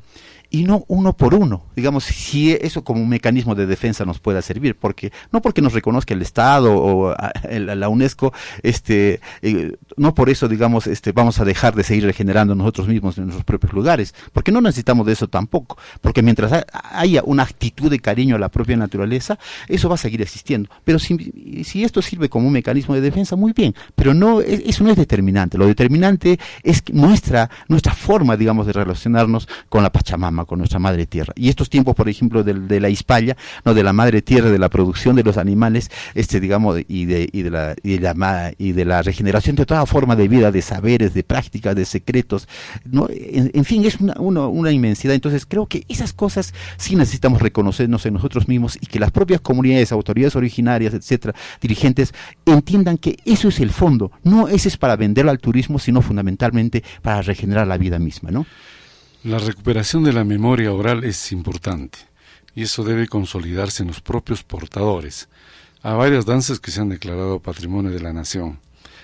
y no uno por uno, digamos, si eso como un mecanismo de defensa nos pueda servir, porque no porque nos reconozca el Estado o a, el, a la UNESCO, este, eh, no por eso, digamos, este, vamos a dejar de seguir regenerando nosotros mismos en nuestros propios lugares, porque no necesitamos de eso tampoco, porque mientras ha, haya una actitud de cariño a la propia naturaleza, eso va a seguir existiendo, pero si, si esto sirve como un mecanismo de defensa, muy bien, pero no, eso no es determinante, lo determinante es nuestra, nuestra forma, digamos, de relacionarnos con la Pachamama, con nuestra madre tierra. Y estos tiempos, por ejemplo, de, de la Hispalla, no, de la madre tierra, de la producción de los animales, este, digamos, y de, y de la, y de la, y de la regeneración de toda forma de vida, de saberes, de prácticas, de secretos, ¿no? En, en fin, es una, una, una inmensidad. Entonces, creo que esas cosas sí necesitamos reconocernos en nosotros mismos y que las propias comunidades, autoridades originarias, etcétera, dirigentes, entiendan que eso es el fondo. No ese es para venderlo al turismo, sino fundamentalmente para regenerar la vida misma, ¿no? La recuperación de la memoria oral es importante y eso debe consolidarse en los propios portadores. Hay varias danzas que se han declarado patrimonio de la nación,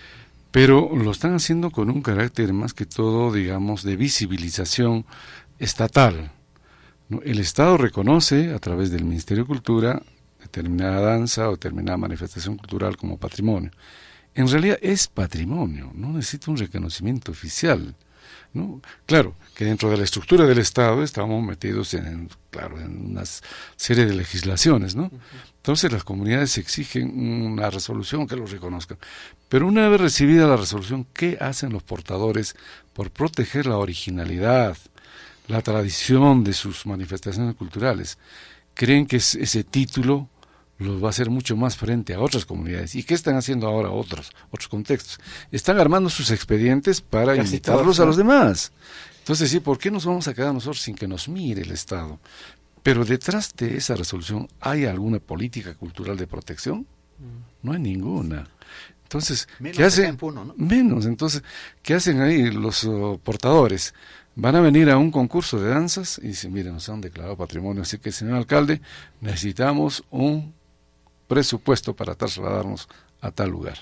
pero lo están haciendo con un carácter más que todo, digamos, de visibilización estatal, ¿no? El Estado reconoce a través del Ministerio de Cultura determinada danza o determinada manifestación cultural como patrimonio. En realidad es patrimonio, no necesita un reconocimiento oficial, ¿no? Claro, que dentro de la estructura del Estado estamos metidos en, claro, en una serie de legislaciones, ¿no? Entonces las comunidades exigen una resolución que los reconozcan. Pero una vez recibida la resolución, ¿qué hacen los portadores por proteger la originalidad, la tradición de sus manifestaciones culturales? Creen que ese título los va a hacer mucho más frente a otras comunidades. ¿Y qué están haciendo ahora otros otros contextos? Están armando sus expedientes para Casi invitarlos todos, ¿no? a los demás. Entonces, sí, ¿por qué nos vamos a quedar nosotros sin que nos mire el Estado? Pero detrás de esa resolución, ¿hay alguna política cultural de protección? No hay ninguna. Entonces, menos ¿qué hacen? Puno, ¿no? Menos. Entonces, ¿qué hacen ahí los uh, portadores? Van a venir a un concurso de danzas y dicen, miren, nos han declarado patrimonio, así que, señor alcalde, necesitamos un presupuesto para trasladarnos a tal lugar.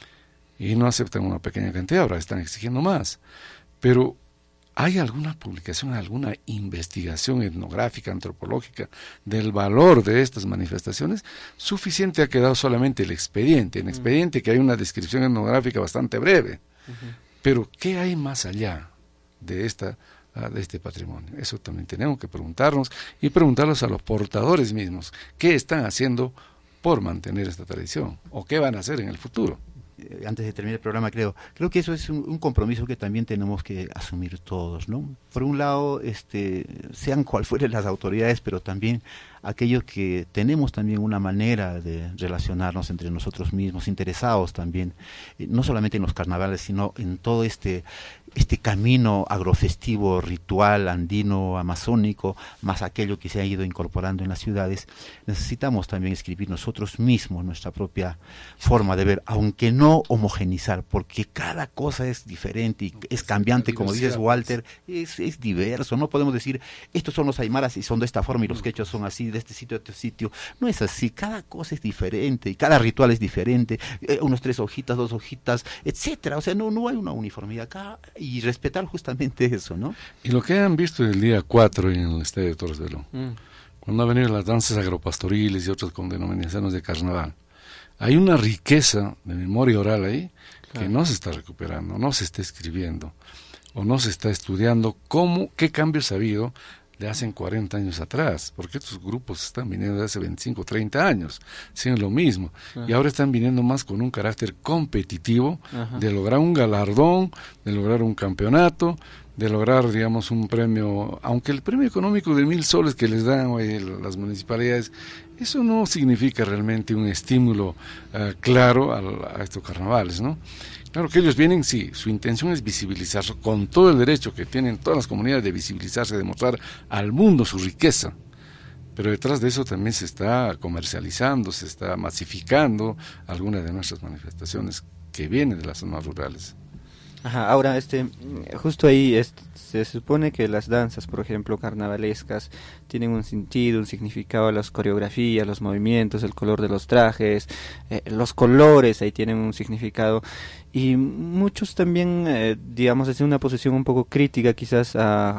Y no aceptan una pequeña cantidad, ahora están exigiendo más. Pero, ¿hay alguna publicación, alguna investigación etnográfica, antropológica del valor de estas manifestaciones? Suficiente ha quedado solamente el expediente. En el expediente que hay una descripción etnográfica bastante breve. Uh-huh. Pero, ¿qué hay más allá de esta de este patrimonio? Eso también tenemos que preguntarnos y preguntarlos a los portadores mismos. ¿Qué están haciendo por mantener esta tradición? ¿O qué van a hacer en el futuro? Antes de terminar el programa, creo creo que eso es un, un compromiso que también tenemos que asumir todos, ¿no? Por un lado, este, sean cual fueren las autoridades, pero también aquellos que tenemos también una manera de relacionarnos entre nosotros mismos, interesados también, eh, no solamente en los carnavales, sino en todo este este camino agrofestivo, ritual, andino, amazónico, más aquello que se ha ido incorporando en las ciudades. Necesitamos también escribir nosotros mismos nuestra propia forma de ver, aunque no homogenizar, porque cada cosa es diferente y es cambiante, como dices, Walter, es, es diverso. No podemos decir, estos son los aymaras y son de esta forma y los quechos son así, de este sitio a este sitio. No es así, cada cosa es diferente y cada ritual es diferente, eh, unos tres hojitas, dos hojitas, etcétera. O sea, no, no hay una uniformidad acá. Y respetar justamente eso, ¿no? Y lo que han visto el día cuatro en el Estadio de Torres Velho, mm. cuando han venido las danzas agropastoriles y otras con denominaciones de carnaval, hay una riqueza de memoria oral ahí que claro. no se está recuperando, no se está escribiendo, o no se está estudiando cómo, qué cambios ha habido de hace cuarenta años atrás, porque estos grupos están viniendo de hace veinticinco, treinta años, siguen lo mismo, sí. y ahora están viniendo más con un carácter competitivo, Ajá. de lograr un galardón, de lograr un campeonato, de lograr, digamos, un premio, aunque el premio económico de mil soles que les dan hoy las municipalidades, eso no significa realmente un estímulo uh, claro a, a estos carnavales, ¿no? Claro que ellos vienen, sí, su intención es visibilizarse, con todo el derecho que tienen todas las comunidades de visibilizarse, de mostrar al mundo su riqueza, pero detrás de eso también se está comercializando, se está masificando algunas de nuestras manifestaciones que vienen de las zonas rurales. Ajá, ahora, este, justo ahí este, se supone que las danzas, por ejemplo, carnavalescas, tienen un sentido, un significado, las coreografías, los movimientos, el color de los trajes, eh, los colores, ahí tienen un significado, y muchos también, eh, digamos, desde una posición un poco crítica quizás a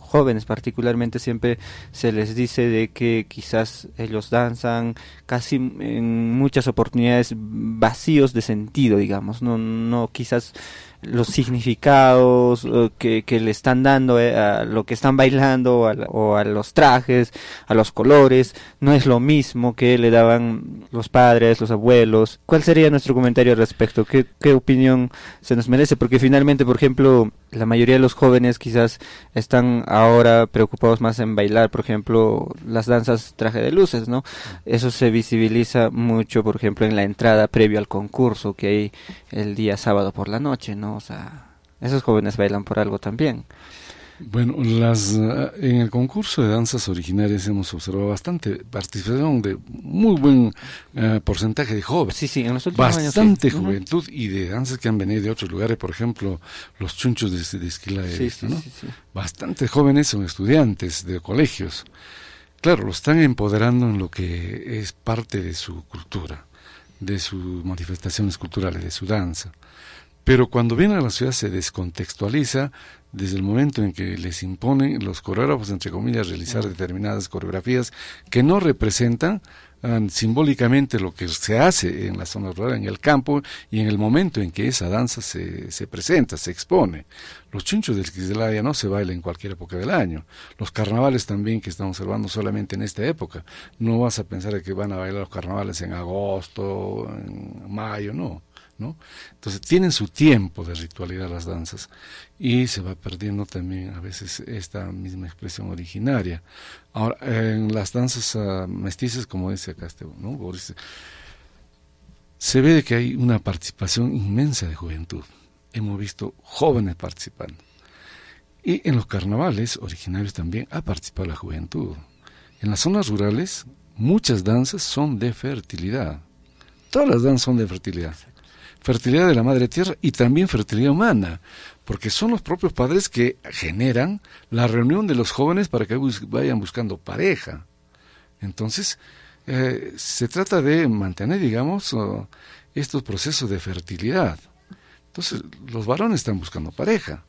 jóvenes particularmente, siempre se les dice de que quizás ellos danzan casi en muchas oportunidades vacíos de sentido, digamos, no, no quizás los significados uh, que, que le están dando eh, a lo que están bailando, a la, o a los trajes, a los colores, no es lo mismo que le daban los padres, los abuelos. ¿Cuál sería nuestro comentario al respecto? ¿Qué, qué opinión se nos merece? Porque finalmente, por ejemplo, la mayoría de los jóvenes quizás están ahora preocupados más en bailar, por ejemplo, las danzas traje de luces, ¿no? Eso se visibiliza mucho, por ejemplo, en la entrada previo al concurso que hay el día sábado por la noche, ¿no? O sea, esos jóvenes bailan por algo también. Bueno, las en el concurso de danzas originarias hemos observado bastante participación de muy buen uh, porcentaje de jóvenes. Sí, sí, en los últimos bastante años, sí. juventud uh-huh. Y de danzas que han venido de otros lugares, por ejemplo, los chunchos de, de Esquila, sí, esto, sí, ¿no? Sí, sí. Bastante jóvenes, son estudiantes de colegios. Claro, lo están empoderando en lo que es parte de su cultura, de sus manifestaciones culturales, de su danza. Pero cuando viene a la ciudad se descontextualiza desde el momento en que les imponen los coreógrafos, entre comillas, realizar determinadas coreografías que no representan uh, simbólicamente lo que se hace en la zona rural, en el campo, y en el momento en que esa danza se, se presenta, se expone. Los chunchos del Quisdelaya no se bailan en cualquier época del año. Los carnavales también, que estamos observando solamente en esta época. No vas a pensar que van a bailar los carnavales en agosto, en mayo, no. ¿no? Entonces tienen su tiempo de ritualidad las danzas y se va perdiendo también a veces esta misma expresión originaria. Ahora, en las danzas uh, mestizas, como dice acá este, ¿no? Boris, se ve que hay una participación inmensa de juventud. Hemos visto jóvenes participando. Y en los carnavales originarios también ha participado la juventud. En las zonas rurales, muchas danzas son de fertilidad. Todas las danzas son de fertilidad. Fertilidad de la madre tierra y también fertilidad humana, porque son los propios padres que generan la reunión de los jóvenes para que bus- vayan buscando pareja. Entonces, eh, se trata de mantener, digamos, uh, estos procesos de fertilidad. Entonces, los varones están buscando pareja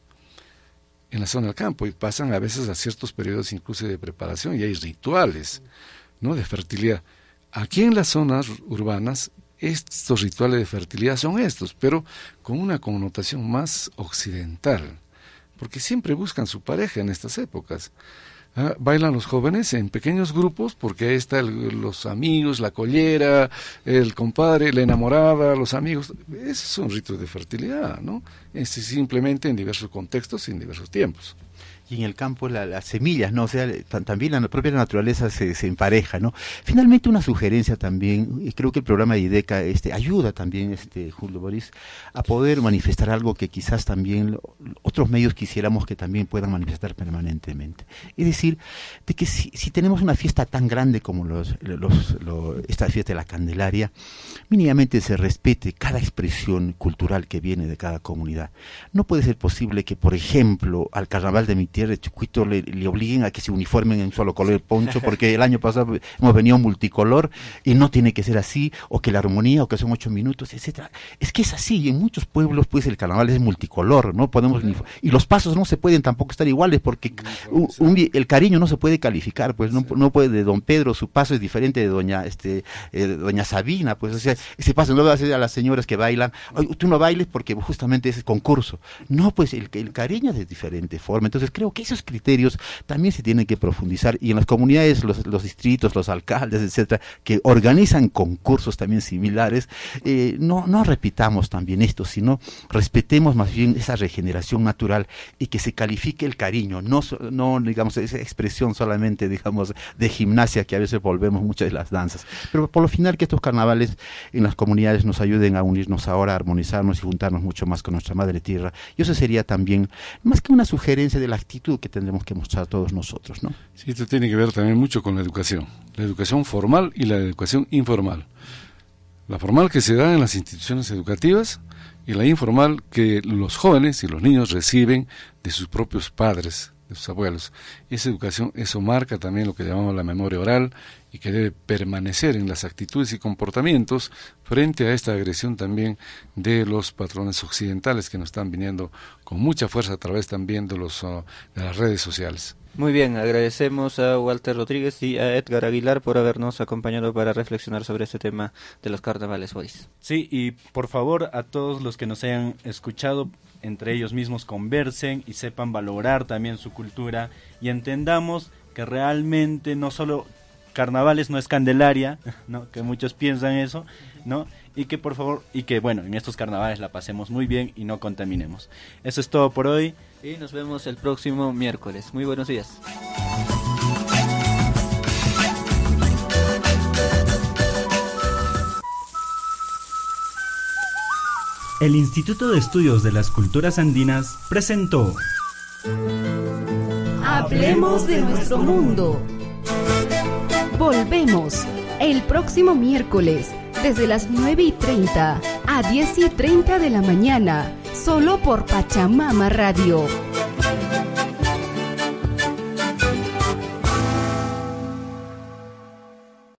en la zona del campo y pasan a veces a ciertos periodos incluso de preparación y hay rituales, ¿no?, de fertilidad. Aquí en las zonas urbanas, estos rituales de fertilidad son estos, pero con una connotación más occidental, porque siempre buscan su pareja en estas épocas. Ah, bailan los jóvenes en pequeños grupos, porque ahí están los amigos, la collera, el compadre, la enamorada, los amigos. Esos son ritos de fertilidad, ¿no? Es simplemente en diversos contextos y en diversos tiempos. Y en el campo la, las semillas, ¿no? O sea, t- también la propia naturaleza se, se empareja, ¿no? Finalmente una sugerencia también, y creo que el programa de IDECA este, ayuda también, este, Julio Boris, a poder manifestar algo que quizás también lo, otros medios quisiéramos que también puedan manifestar permanentemente. Es decir, de que si, si tenemos una fiesta tan grande como los, los, los, esta fiesta de la Candelaria, mínimamente se respete cada expresión cultural que viene de cada comunidad. No puede ser posible que, por ejemplo, al carnaval de mi tierra de Chucuito le, le obliguen a que se uniformen en un solo color de poncho, porque el año pasado hemos venido multicolor y no tiene que ser así, o que la armonía, o que son ocho minutos, etcétera. Es que es así, y en muchos pueblos pues el carnaval es multicolor, no podemos uniform- y los pasos no se pueden tampoco estar iguales, porque un, un, el cariño no se puede calificar, pues no, no puede, de don Pedro su paso es diferente de doña este eh, doña Sabina, pues o sea, ese paso no va a ser a las señoras que bailan, tú no bailes porque justamente es el concurso. No, pues el, el cariño es de diferente forma. Entonces creo que esos criterios también se tienen que profundizar, y en las comunidades, los, los distritos, los alcaldes, etcétera, que organizan concursos también similares, eh, no, no repitamos también esto, sino respetemos más bien esa regeneración natural y que se califique el cariño, no, no digamos esa expresión solamente, digamos, de gimnasia que a veces volvemos muchas de las danzas. Pero por lo final que estos carnavales en las comunidades nos ayuden a unirnos ahora, a armonizarnos y juntarnos mucho más con nuestra madre tierra. Y eso sería también, más que una sugerencia de la actitud que tendremos que mostrar todos nosotros, ¿no? Sí, esto tiene que ver también mucho con la educación, la educación formal y la educación informal. La formal que se da en las instituciones educativas y la informal que los jóvenes y los niños reciben de sus propios padres, de sus abuelos. Esa educación, eso marca también lo que llamamos la memoria oral y que debe permanecer en las actitudes y comportamientos frente a esta agresión también de los patrones occidentales que nos están viniendo con mucha fuerza a través también de, los, uh, de las redes sociales. Muy bien, agradecemos a Walter Rodríguez y a Edgar Aguilar por habernos acompañado para reflexionar sobre este tema de los carnavales, Boris. Sí, y por favor a todos los que nos hayan escuchado, entre ellos mismos conversen y sepan valorar también su cultura y entendamos que realmente no solo carnavales no es Candelaria, ¿no? Que muchos piensan eso, ¿no? Y que por favor, y que bueno, en estos carnavales la pasemos muy bien y no contaminemos. Eso es todo por hoy. Y nos vemos el próximo miércoles. Muy buenos días. El Instituto de Estudios de las Culturas Andinas presentó Hablemos de nuestro mundo. Volvemos el próximo miércoles desde las nueve y treinta a diez y treinta de la mañana, solo por Pachamama Radio.